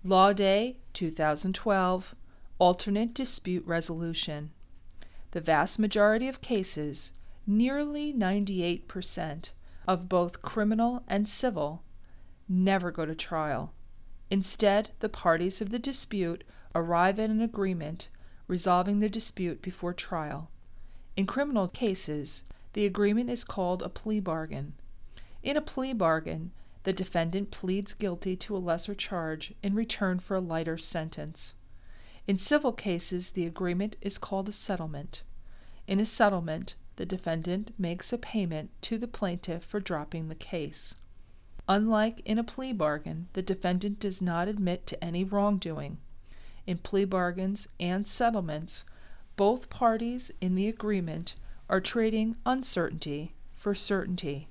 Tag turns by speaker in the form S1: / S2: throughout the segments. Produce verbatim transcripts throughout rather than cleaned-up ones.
S1: Law Day twenty twelve, Alternate Dispute Resolution. The vast majority of cases, nearly ninety-eight percent of both criminal and civil, never go to trial. Instead, the parties of the dispute arrive at an agreement resolving the dispute before trial. In criminal cases, the agreement is called a plea bargain. In a plea bargain, the defendant pleads guilty to a lesser charge in return for a lighter sentence. In civil cases, the agreement is called a settlement. In a settlement, the defendant makes a payment to the plaintiff for dropping the case. Unlike in a plea bargain, the defendant does not admit to any wrongdoing. In plea bargains and settlements, both parties in the agreement are trading uncertainty for certainty.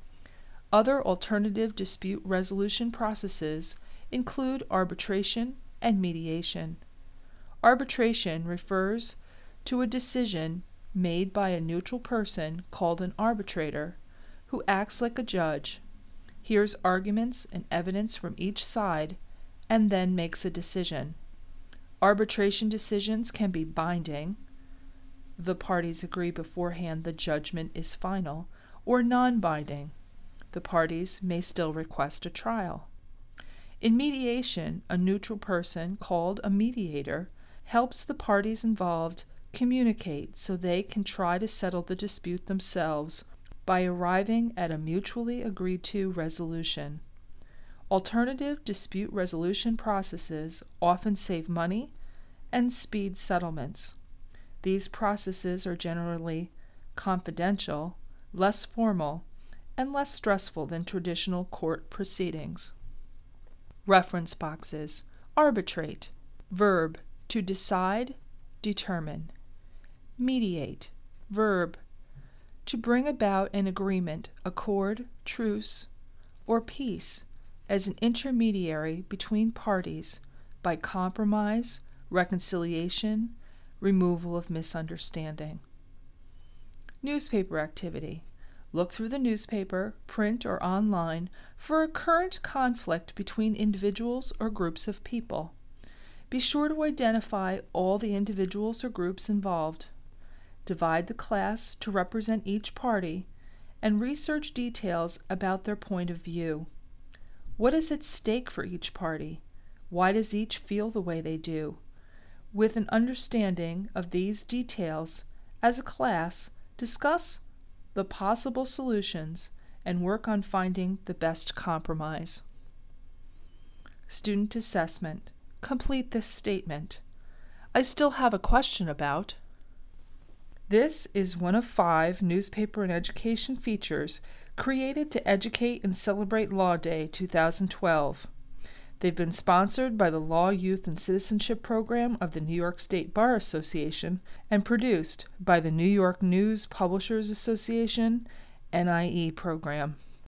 S1: Other alternative dispute resolution processes include arbitration and mediation. Arbitration refers to a decision made by a neutral person called an arbitrator, who acts like a judge, hears arguments and evidence from each side, and then makes a decision. Arbitration decisions can be binding, the parties agree beforehand the judgment is final, or non-binding. The parties may still request a trial. In mediation, a neutral person called a mediator helps the parties involved communicate so they can try to settle the dispute themselves by arriving at a mutually agreed-to resolution. Alternative dispute resolution processes often save money and speed settlements. These processes are generally confidential, less formal, and less stressful than traditional court proceedings. Reference boxes. Arbitrate. Verb, to decide, determine. Mediate. Verb, to bring about an agreement, accord, truce, or peace as an intermediary between parties by compromise, reconciliation, removal of misunderstanding. Newspaper activity. Look through the newspaper, print or online, for a current conflict between individuals or groups of people. Be sure to identify all the individuals or groups involved. Divide the class to represent each party, and research details about their point of view. What is at stake for each party? Why does each feel the way they do? With an understanding of these details, as a class, discuss the possible solutions and work on finding the best compromise. Student assessment. Complete this statement. I still have a question about. This is one of five newspaper and education features created to educate and celebrate Law Day twenty twelve. They've been sponsored by the Law, Youth, and Citizenship Program of the New York State Bar Association and produced by the New York News Publishers Association N I E program.